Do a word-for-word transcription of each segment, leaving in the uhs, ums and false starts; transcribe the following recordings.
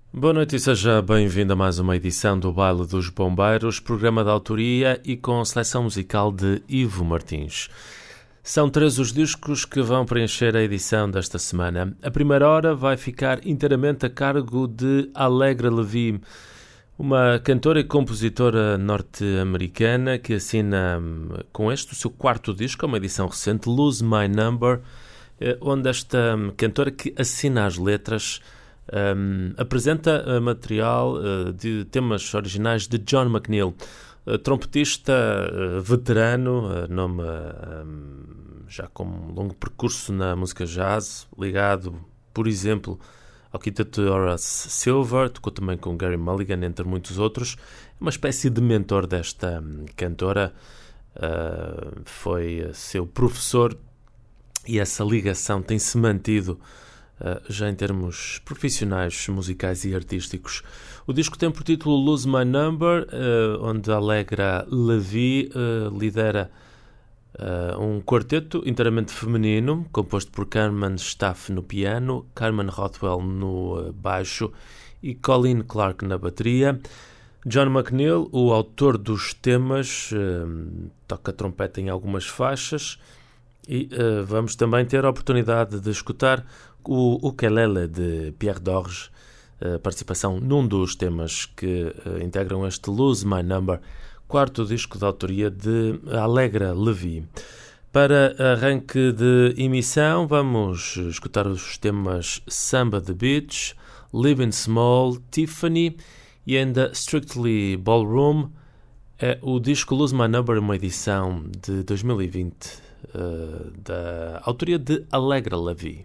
Boa noite e seja bem-vindo a mais uma edição do Baile dos Bombeiros, programa de autoria e com seleção musical de Ivo Martins. São três os discos que vão preencher a edição desta semana. A primeira hora vai ficar inteiramente a cargo de Allegra Levy, uma cantora e compositora norte-americana que assina com este o seu quarto disco, uma edição recente, Lose My Number, onde esta cantora que assina as letras Um, apresenta uh, material uh, de temas originais de John McNeil, uh, trompetista uh, veterano, uh, nome uh, um, já com um longo percurso na música jazz, ligado, por exemplo, ao quinteto Horace Silver, tocou também com Gary Mulligan, entre muitos outros. É uma espécie de mentor desta um, cantora, uh, foi uh, seu professor, e essa ligação tem-se mantido Uh, já em termos profissionais, musicais e artísticos. O disco tem por título Lose My Number, uh, onde Allegra Levy uh, lidera uh, um quarteto inteiramente feminino, composto por Carmen Staff no piano, Carmen Rothwell no uh, baixo e Colleen Clark na bateria. John McNeil, o autor dos temas, uh, toca trompete em algumas faixas, e uh, vamos também ter a oportunidade de escutar o ukulele de Pierre Dorje, uh, participação num dos temas que uh, integram este Lose My Number, quarto disco de autoria de Allegra Levy. Para arranque de emissão, vamos escutar os temas Samba the Beach, Living Small, Tiffany e ainda Strictly Ballroom. É o disco Lose My Number, uma edição de dois mil e vinte, uh, da autoria de Allegra Levy.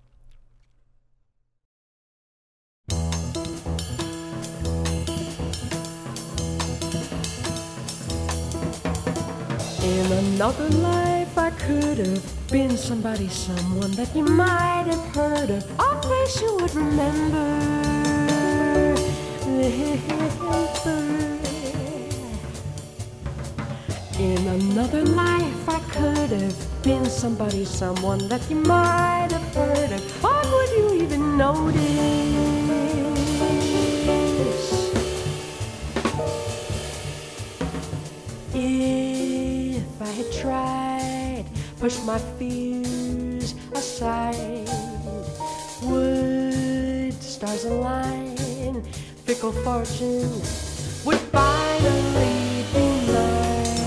In another life I could have been somebody, someone that you might have heard of, a face you would remember. In another life I could have been somebody, someone that you might have heard of, but would you even notice? If I had tried, pushed my fears aside, would stars align, fickle fortune would finally be mine.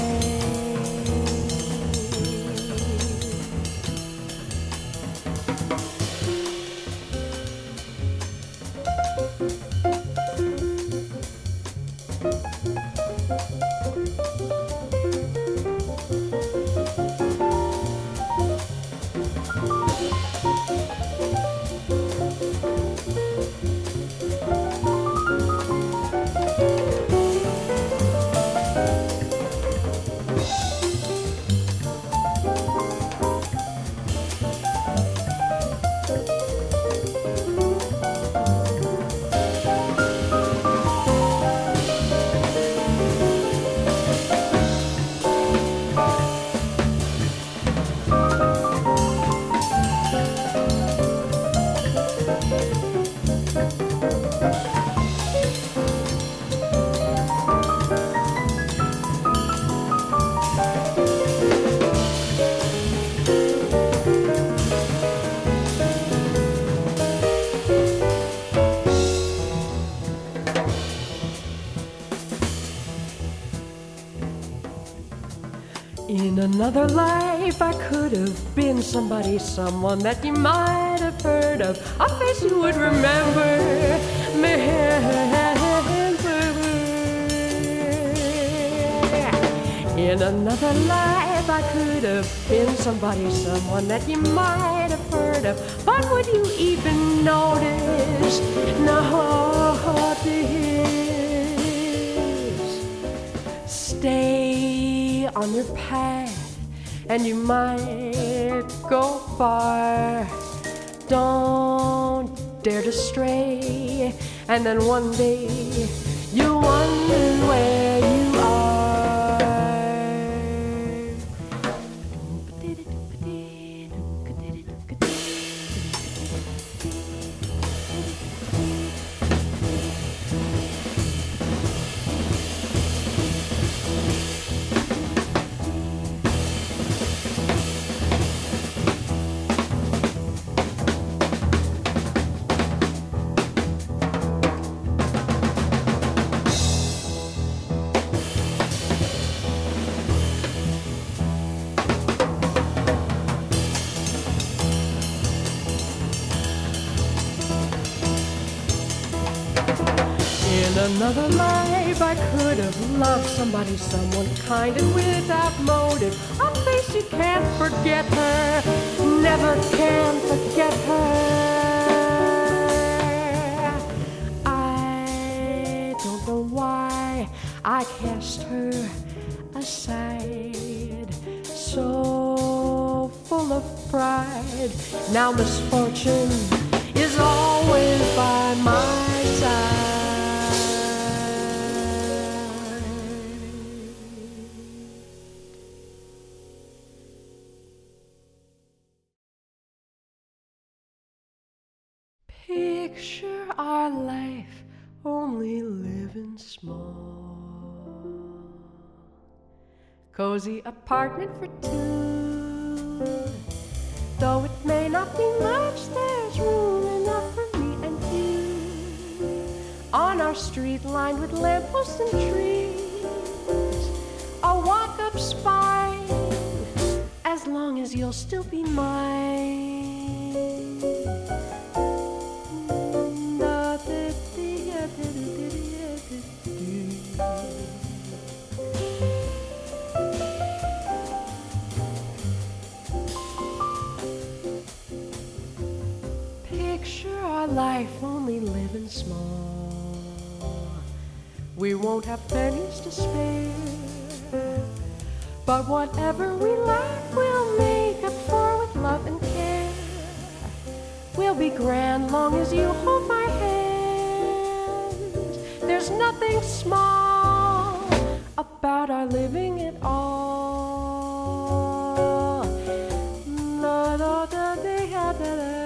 In another life I could have been somebody, someone that you might have heard of, a face you would remember. In another life I could have been somebody, someone that you might have heard of, but would you even notice? Notice. Stay on your path and you might go far. Don't dare to stray, and then one day you'll wonder where you are. In another life I could have loved somebody, someone kind and without motive. A face you can't forget her, never can forget her. I don't know why I cast her aside, so full of pride. Now misfortune is always by my side. Picture our life only living small. Cozy apartment for two. Though it may not be much, there's room enough for me and you. On our street lined with lampposts and trees, a walk-up spine, as long as you'll still be mine. Picture our life only living small. We won't have pennies to spare, but whatever we lack we'll make up for with love and care. We'll be grand long as you hold my hand. There's nothing small about our living at all. La, da, da, da, da, da, da.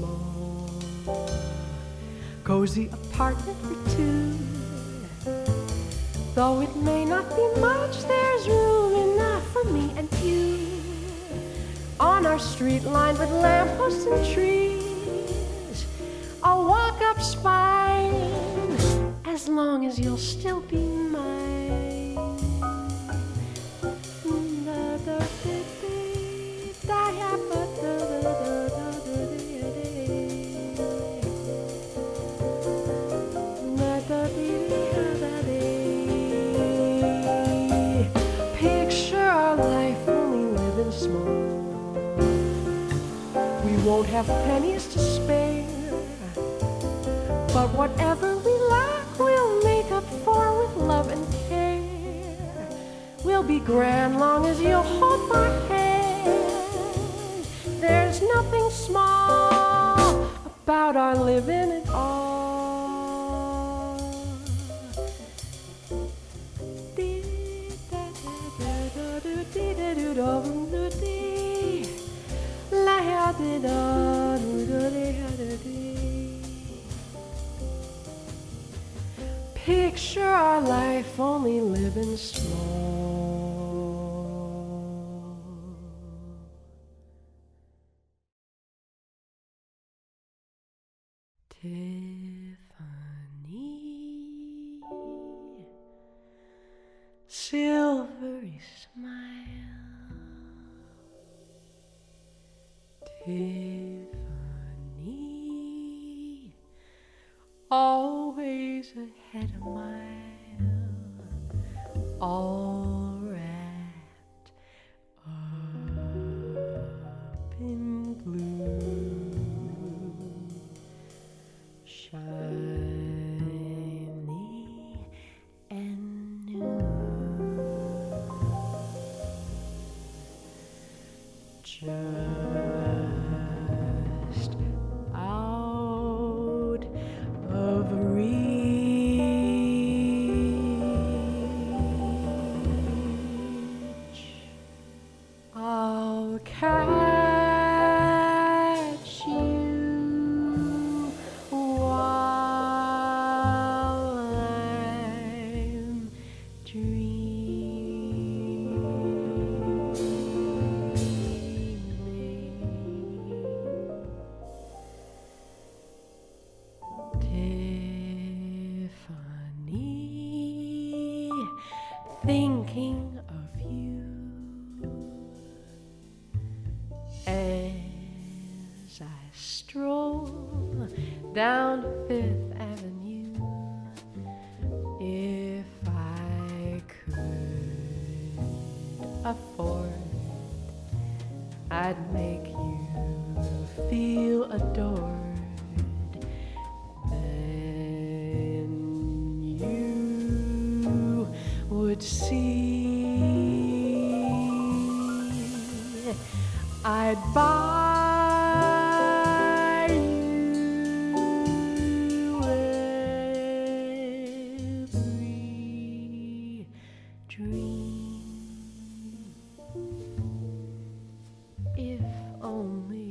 small, cozy apartment for two. Though it may not be much, there's room enough for me and you. On our street lined with lampposts and trees, I'll walk up's fine, as long as you'll still be mine. Picture our life only living small. We won't have pennies to spare, but whatever we lack we'll make up for with love and care. We'll be grand long as you'll hold my hand. There's nothing small about our living at all. Picture our life only living small. Tiffany, silvery smile. Tiffany, always ahead a mile, all wrapped up in blue, shiny and new. Just out of reach, I'll catch you while I'm Tiffany, thinking of you as I stroll down Fifth Avenue. If I could afford, I'd make you feel adored. Would see I'd buy you every dream, if only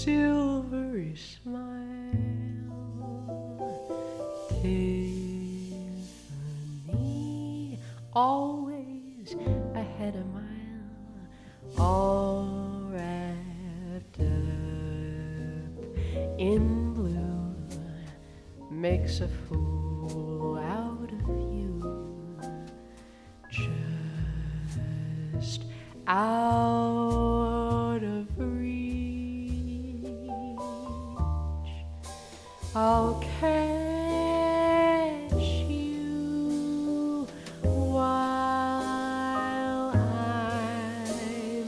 silvery smile. Tiffany, always ahead a mile, all wrapped up in blue, makes a fool out of you, just out of reach. I'll catch you while I'm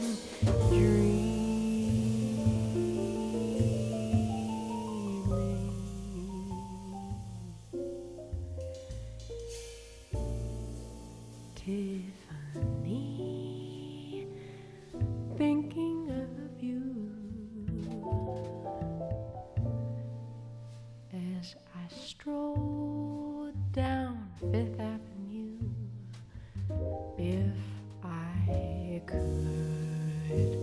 dreaming. Tiffany, thinking of you as I stroll down Fifth Avenue. If I could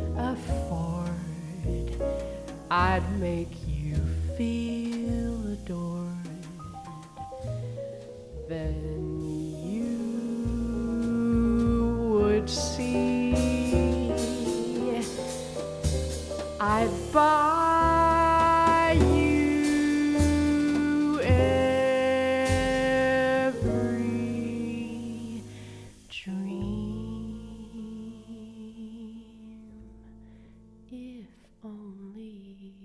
afford, I'd make you feel adored. Then you would see I'd buy you every dream, if only.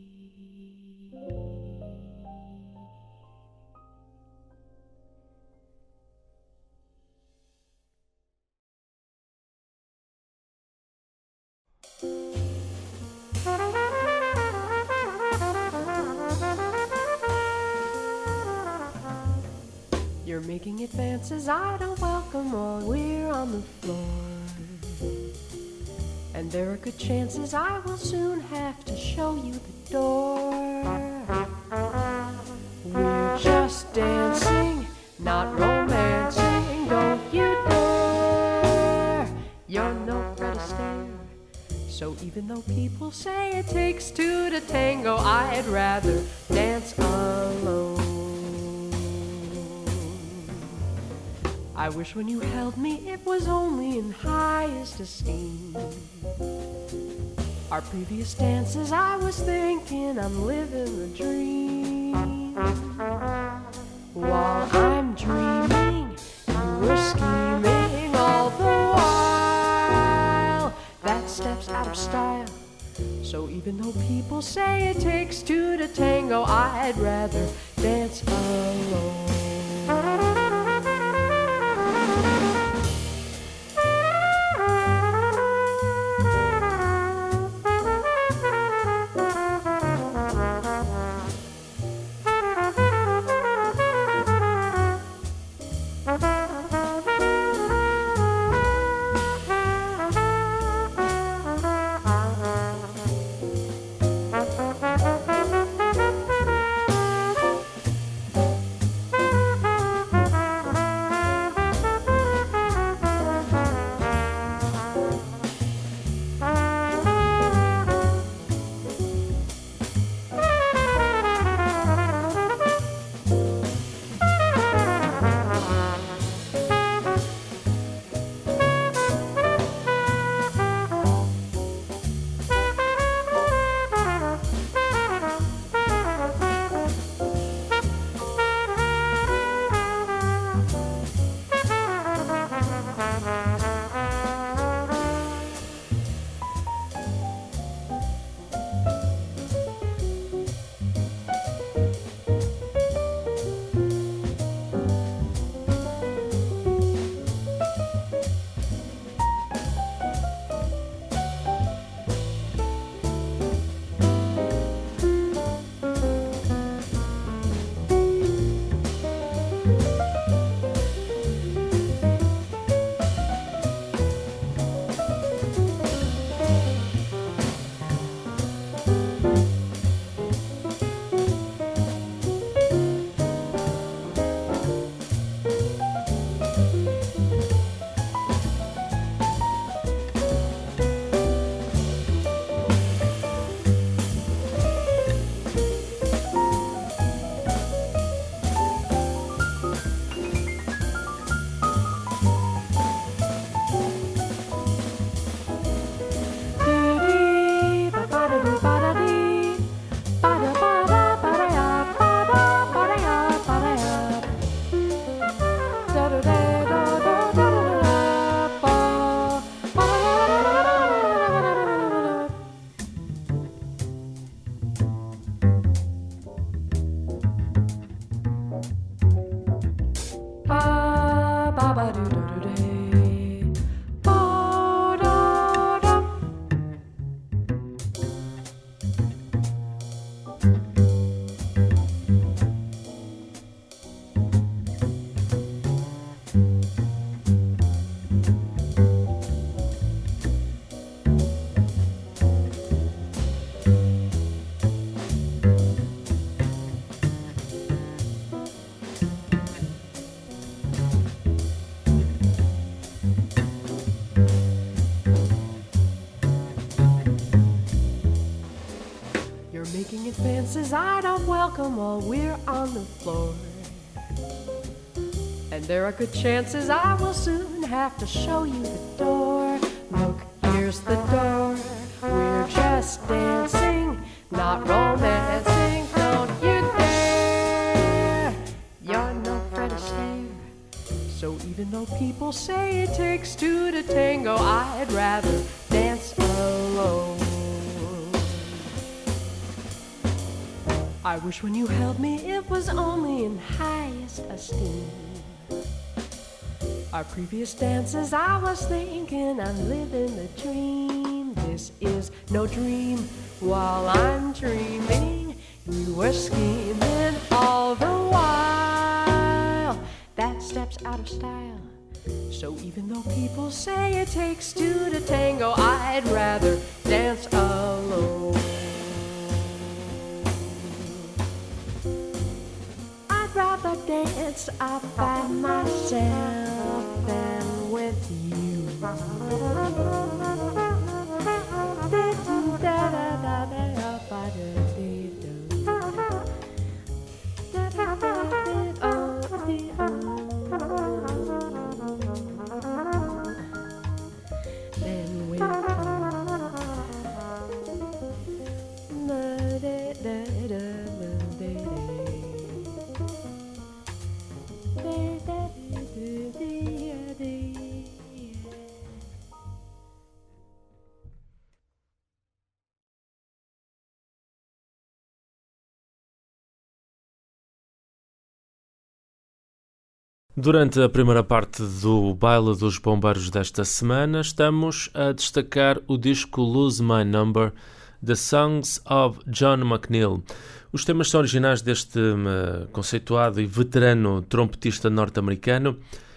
You're making advances I don't welcome while we're on the floor, and there are good chances I will soon have to show you the door. We're just dancing, not romancing, don't you dare. You're no Fred Astaire, so even though people say it takes two to tango, I'd rather dance alone. I wish when you held me it was only in highest esteem. Our previous dances I was thinking I'm living the dream. While I'm dreaming, you were scheming all the while. That step's out of style, so even though people say it takes two to tango, I'd rather dance alone. making advances I don't welcome while we're on the floor. And there are good chances I will soon have to show you the door. Look, here's the door. We're just dancing, not romancing. Don't you dare. You're no Fred Astaire. So even though people say it takes two to tango, I'd rather dance alone. I wish when you held me it was only in highest esteem. Our previous dances I was thinking I'm living the dream. This is no dream. While I'm dreaming, you were scheming all the while. That step's out of style. So even though people say it takes two to tango, I'd rather dance alone. I'd rather dance all by myself than with you. Durante a primeira parte do Baile dos Bombeiros desta semana, estamos a destacar o disco Lose My Number, The Songs of John McNeil. Os temas são originais deste uh, conceituado e veterano trompetista norte-americano,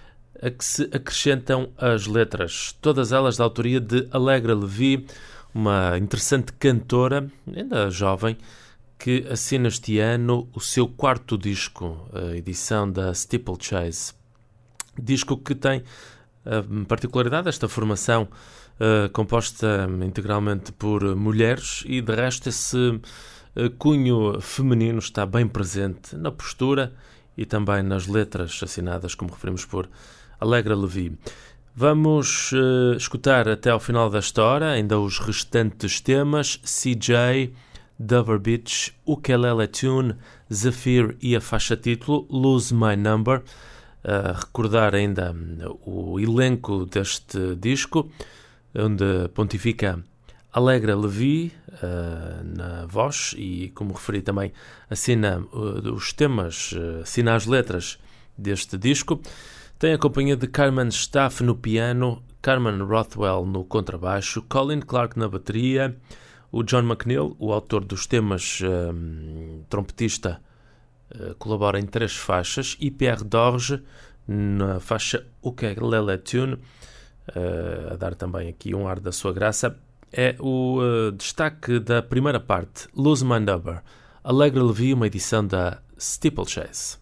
a que se acrescentam as letras, todas elas da autoria de Allegra Levy, uma interessante cantora, ainda jovem, que assina este ano o seu quarto disco, a edição da Steeplechase. Disco que tem a particularidade desta formação uh, composta integralmente por mulheres e, de resto, esse uh, cunho feminino está bem presente na postura e também nas letras assinadas, como referimos, por Allegra Levy. Vamos uh, escutar até ao final desta hora ainda os restantes temas: C J, Dover Beach, Ukulele Tune, Zephyr e a faixa título Lose My Number. A recordar ainda o elenco deste disco, onde pontifica Allegra Levy uh, na voz e, como referi também, assina uh, os temas, uh, assina as letras deste disco. Tem a companhia de Carmen Staff no piano, Carmen Rothwell no contrabaixo, Colin Clark na bateria, o John McNeil, o autor dos temas, um, trompetista, uh, colabora em três faixas, e Pierre Dorge na faixa Ukulele Tune, uh, a dar também aqui um ar da sua graça. É o uh, destaque da primeira parte, Lose My Number, Allegra Levy, uma edição da Steeplechase.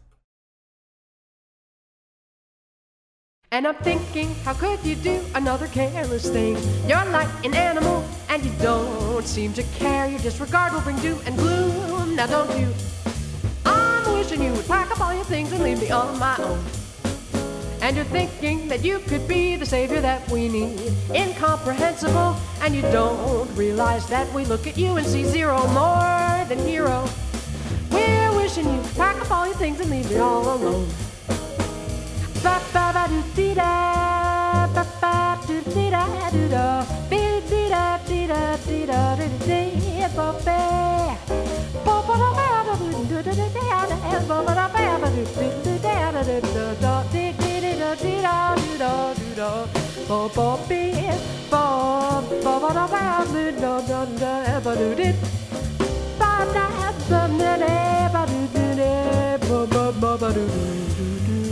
And I'm thinking, how could you do another careless thing? You're like an animal, and you don't seem to care. Your disregard will bring doom and gloom, now don't you? I'm wishing you would pack up all your things and leave me on my own. And you're thinking that you could be the savior that we need. Incomprehensible, and you don't realize that we look at you and see zero more than hero. We're wishing you would pack up all your things and leave me all alone. Ba ba ba do dee da, ba ba do dee da do da, dee dee da dee da dee da dee dee ba ba, ba ba da ba da do do do do da ba ba da ba da do do do da da da da dee dee da dee da do da do da, ba ba be ba ba ba da ba do da da da ba do dee, ba da ba da da ba do do da ba ba ba ba do do do.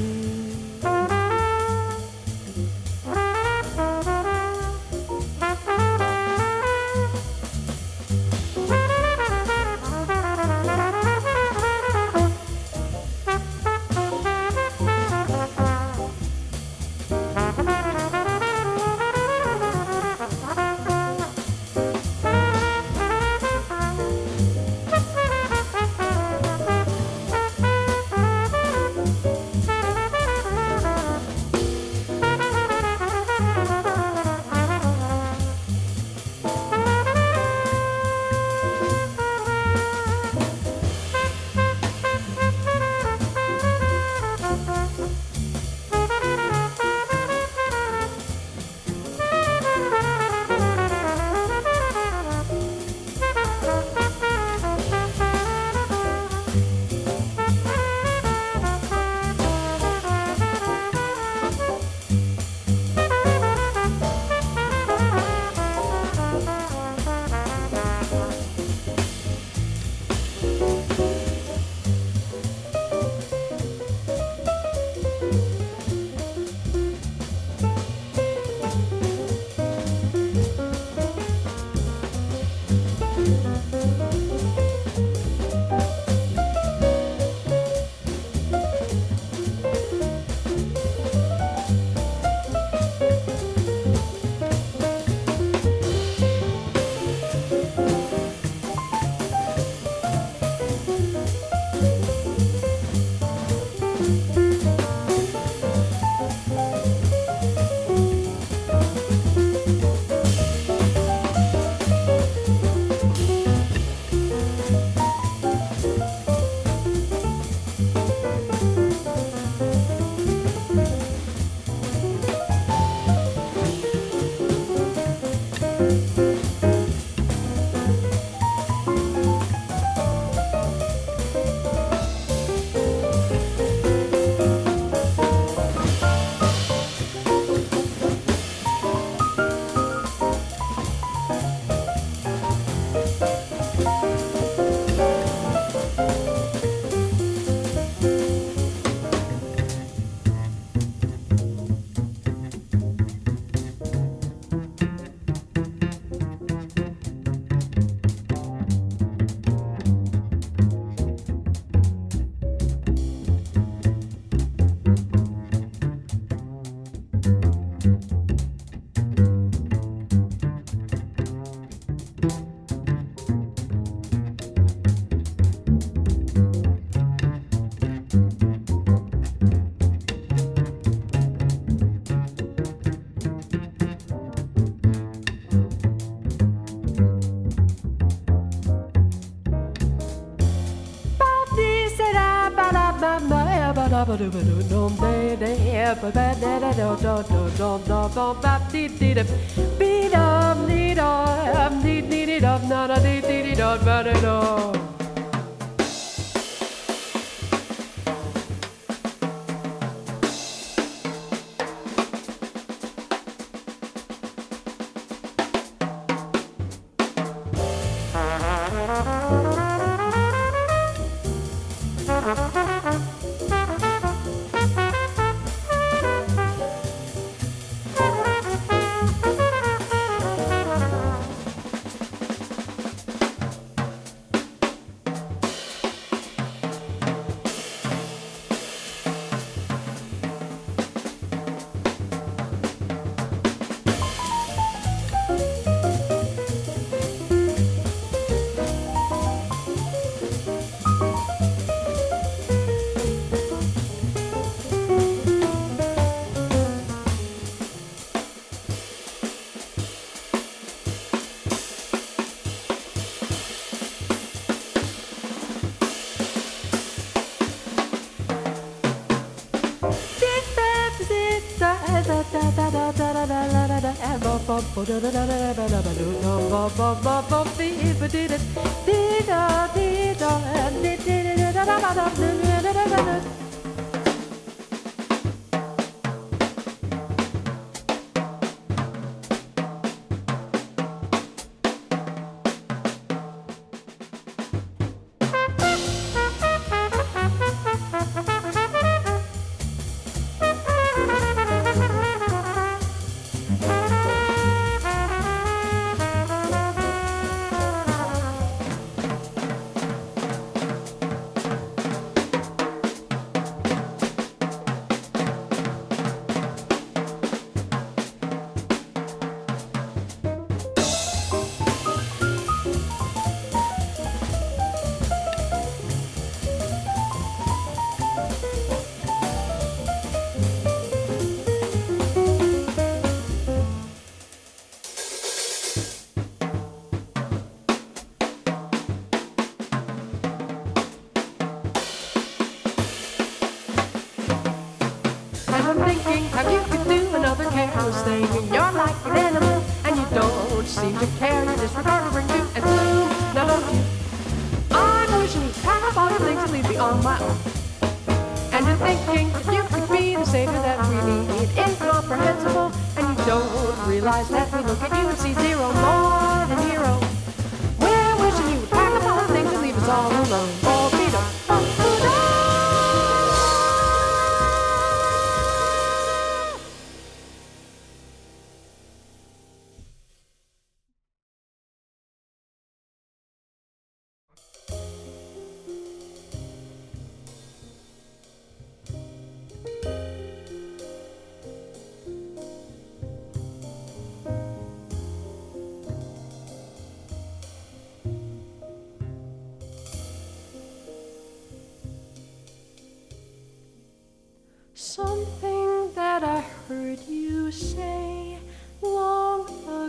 Something that I heard you say long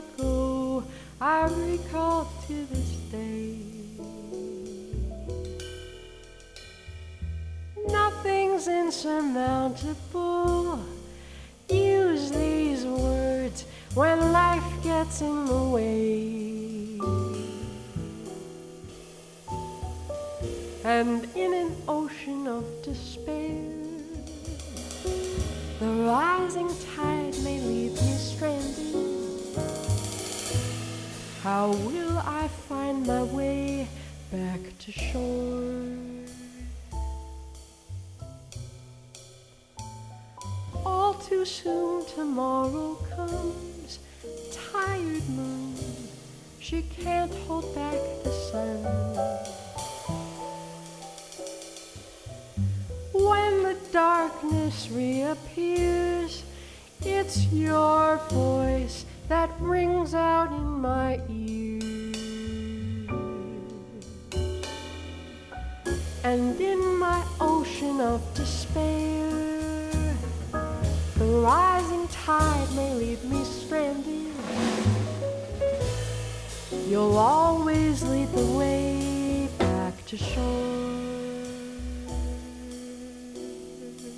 ago, I recall to this day. Nothing's insurmountable. Use these words when life gets in the way. And in an ocean of despair, the rising tide may leave me stranded. How will I find my way back to shore? All too soon tomorrow comes, tired moon, she can't hold back the sun. When the darkness reappears, it's your voice that rings out in my ears. And in my ocean of despair, the rising tide may leave me stranded. You'll always lead the way back to shore.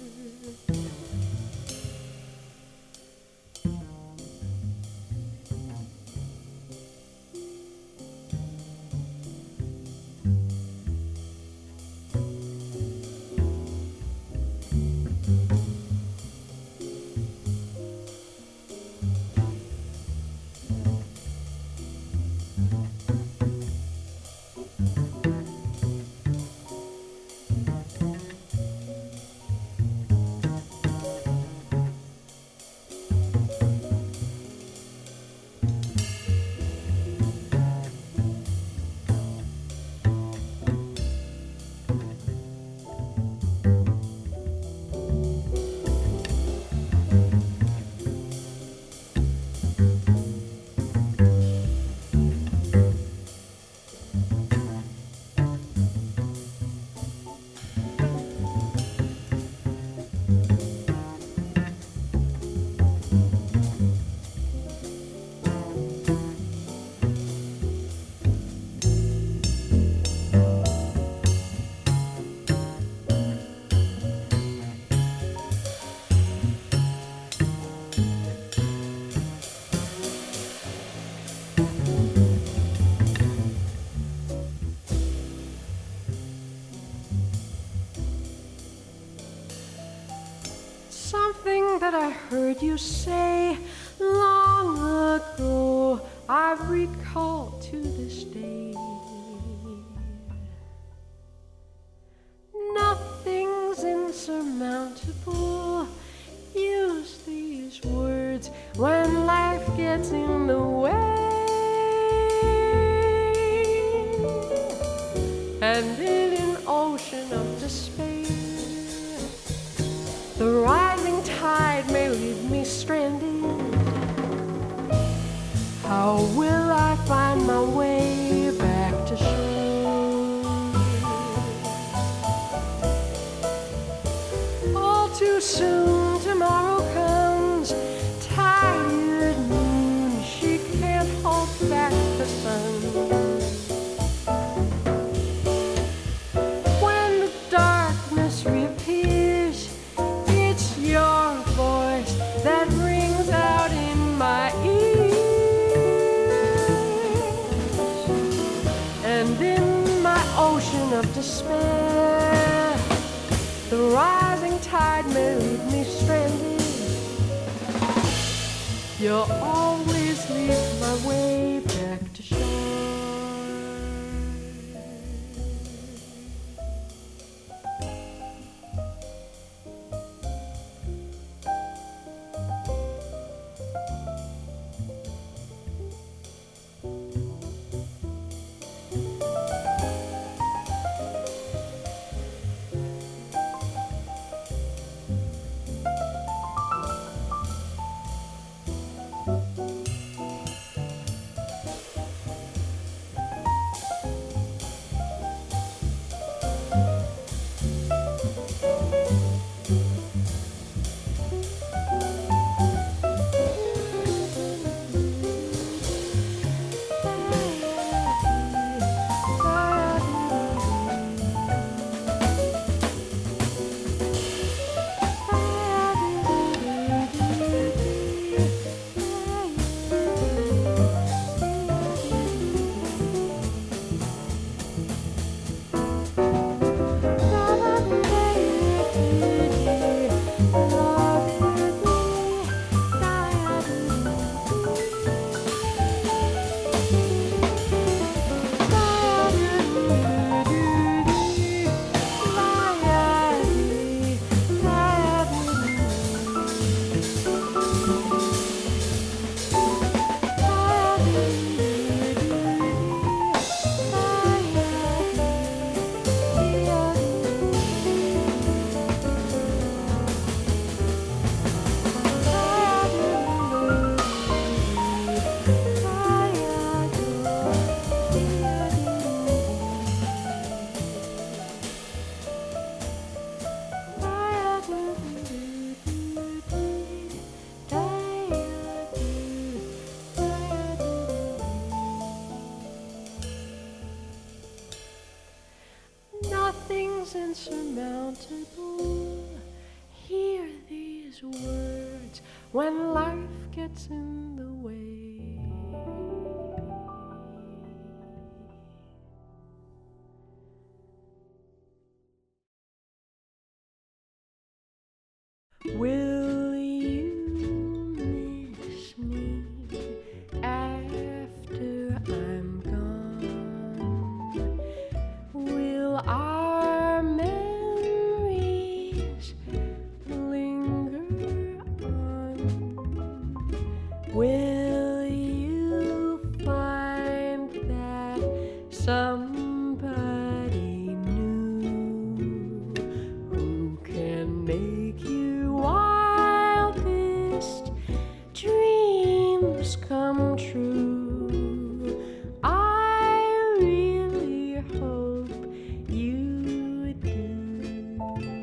that I heard you say long ago, I recall to this day. Nothing's insurmountable. Use these words when life gets in the way. And in an ocean of despair, the rising tide may leave me stranded. How will I find my way back to shore? All too soon tomorrow comes, tired moon, she can't hold back the sun. When the darkness reappears, it's your voice that rings out in my ears. And in my ocean of despair, the rising tide may leave me stranded. You'll always lead my way back to shore. Nothing's insurmountable. Hear these words when life gets in the way. Will you miss me after I'm gone? Will our memories linger on? Will you find that somebody new who can make you wildest dreams come true? I really hope you do.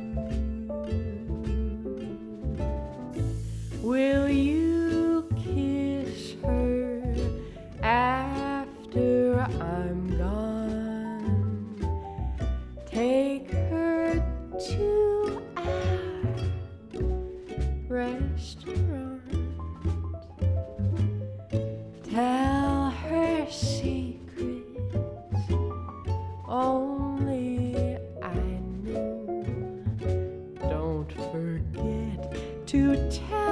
Will you kiss her after I'm gone? Take her to our restaurant. Tell her secrets only I knew. Don't forget to tell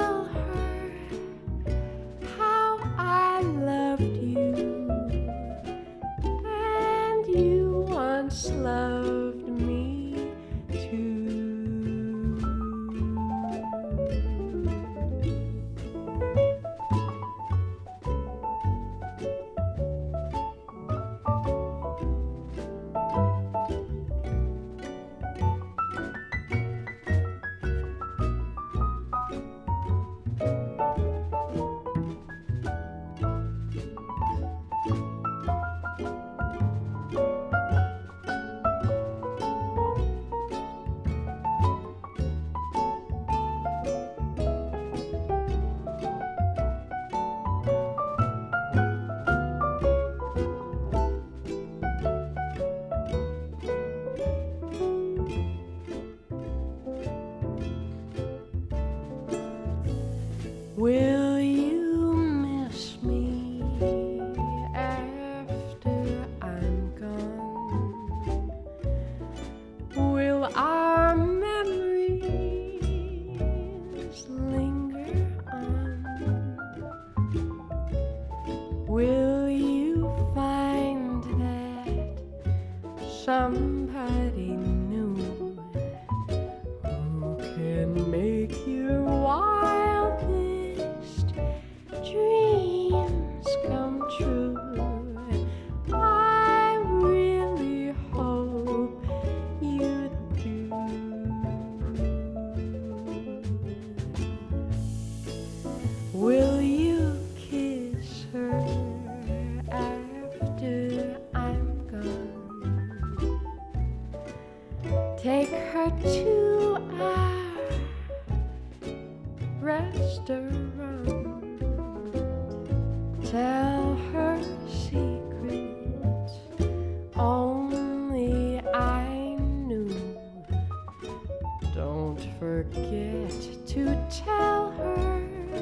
once loved me too. Will you miss me after I'm gone? Will our memories linger on? Will you find that somebody new who can make your wildest dreams come true? I really hope you do. Will you kiss her after I'm gone? Take her to our restaurant. Tell her secrets only I knew. Don't forget to tell her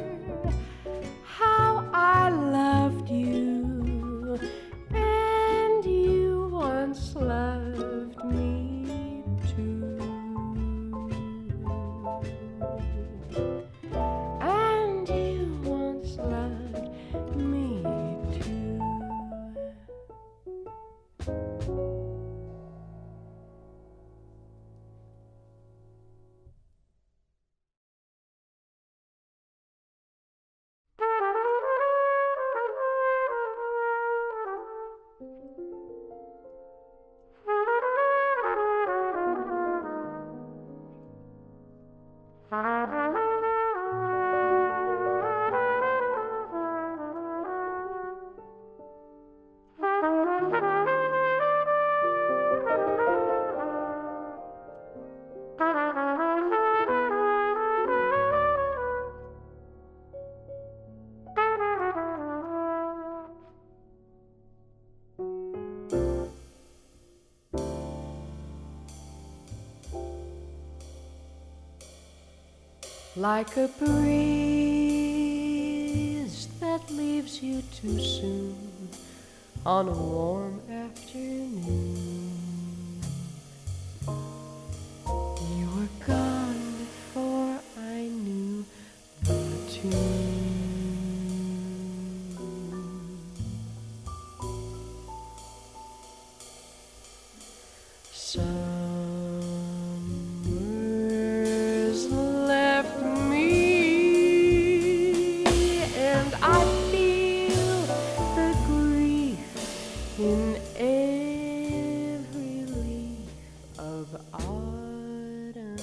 how I loved you and you once loved me too. And you once loved me too. Like a breeze that leaves you too soon on a warm afternoon. You were gone before I knew the tune. Summers left me, and I feel the grief in every leaf of autumn.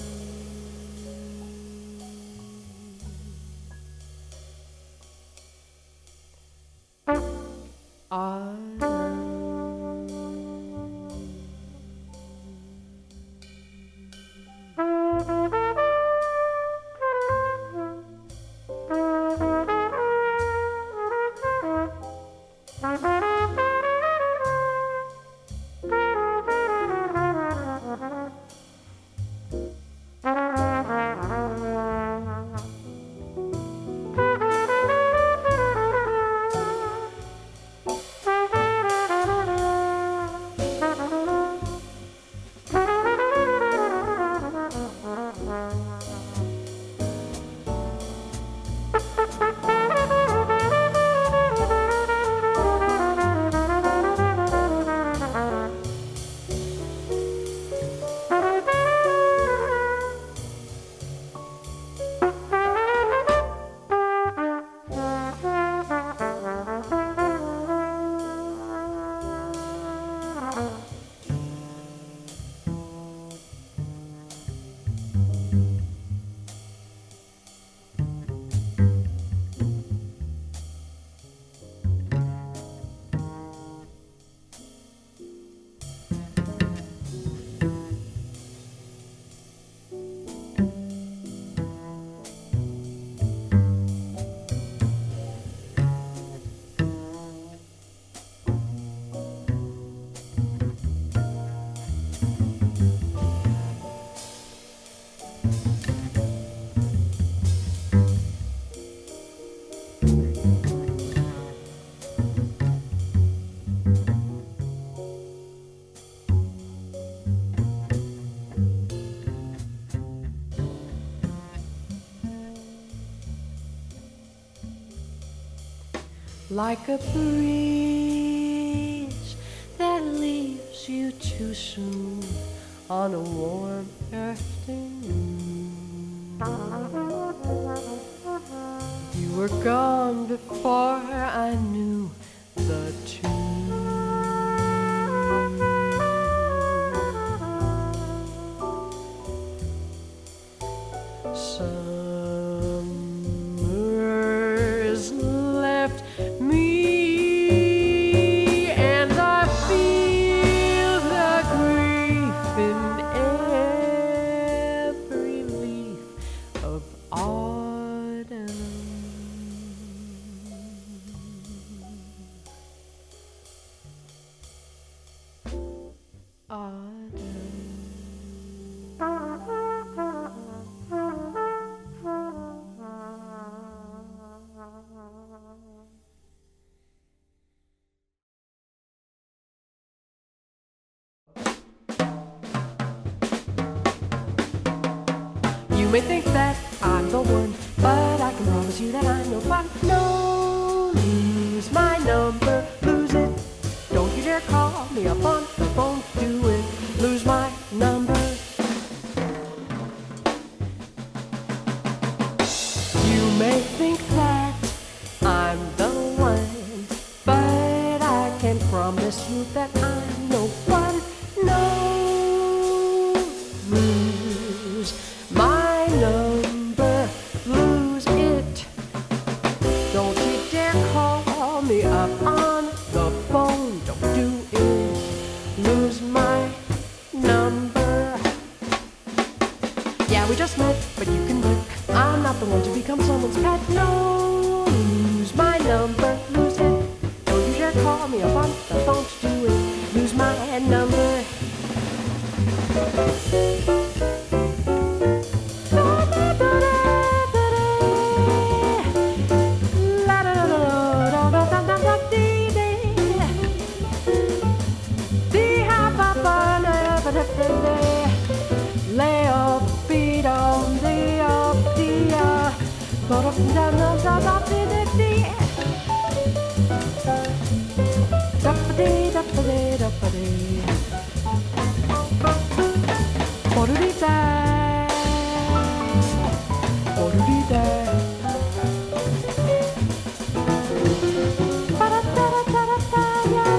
Autumn. like a breeze that leaves you too soon on a warm afternoon. You were gone before I knew the tune. Summers left me, and I feel the grief in every leaf of autumn. You may think that I'm the one, but I can promise you that I'm no fun. No, lose my number, lose it. Don't you dare call me up on the phone, do it. Lose my number. You may think that I'm the one, but I can promise you that I'm no fun. No, lose my number, lose it. Don't you dare call me up on the phone, don't do it. Lose my number. Yeah, we just met, but you can look. I'm not the one to become someone's pet. No, lose my number, lose it. Don't you dare call me up on the phone to do it. Lose my number. Lay up, beat on the up, the uh, but up, down, down, down, down, the Duppity, duppity, duppity. Ba-do-dee-da, ba-do-dee-da. Ba-da-da-da-da-da, yeah,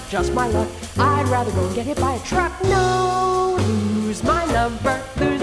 just my luck. I'd rather go and get hit by a truck. No, lose my number, lose